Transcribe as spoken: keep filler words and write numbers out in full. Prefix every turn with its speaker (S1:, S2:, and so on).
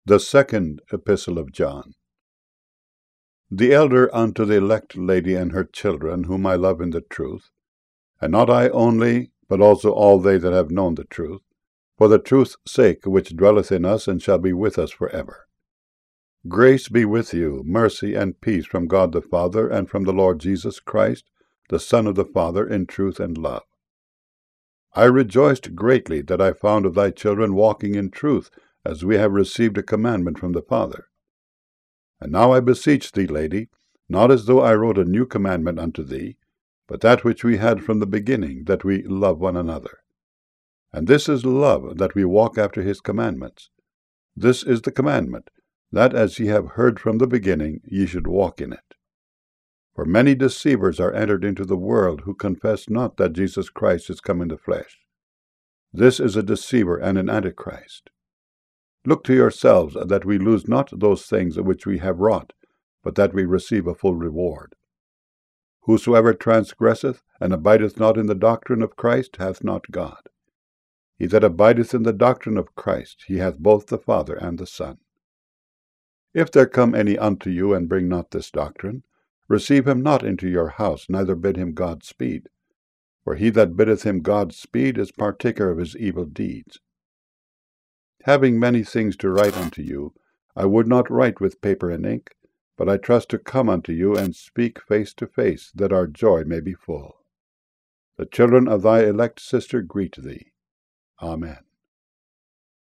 S1: The second Epistle of John. The elder unto the elect lady and her children, whom I love in the truth, and not I only, but also all they that have known the truth, for the truth's sake which dwelleth in us and shall be with us for ever. Grace be with you, mercy and peace from God the Father, and from the Lord Jesus Christ, the Son of the Father, in truth and love. I rejoiced greatly that I found of thy children walking in truth, as we have received a commandment from the Father. And now I beseech thee, lady, not as though I wrote a new commandment unto thee, but that which we had from the beginning, that we love one another. And this is love, that we walk after his commandments. This is the commandment, that as ye have heard from the beginning, ye should walk in it. For many deceivers are entered into the world, who confess not that Jesus Christ is come in the flesh. This is a deceiver and an antichrist. Look to yourselves that we lose not those things which we have wrought, but that we receive a full reward. Whosoever transgresseth and abideth not in the doctrine of Christ hath not God. He that abideth in the doctrine of Christ, he hath both the Father and the Son. If there come any unto you and bring not this doctrine, receive him not into your house, neither bid him God speed. For he that biddeth him God speed is partaker of his evil deeds. Having many things to write unto you, I would not write with paper and ink, but I trust to come unto you and speak face to face, that our joy may be full. The children of thy elect sister greet thee. Amen.